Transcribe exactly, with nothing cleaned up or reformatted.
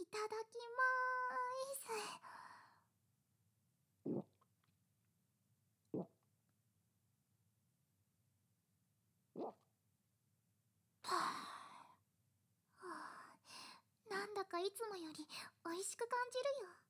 ただきまーす。はあ、なんだかいつもより美味しく感じるよ。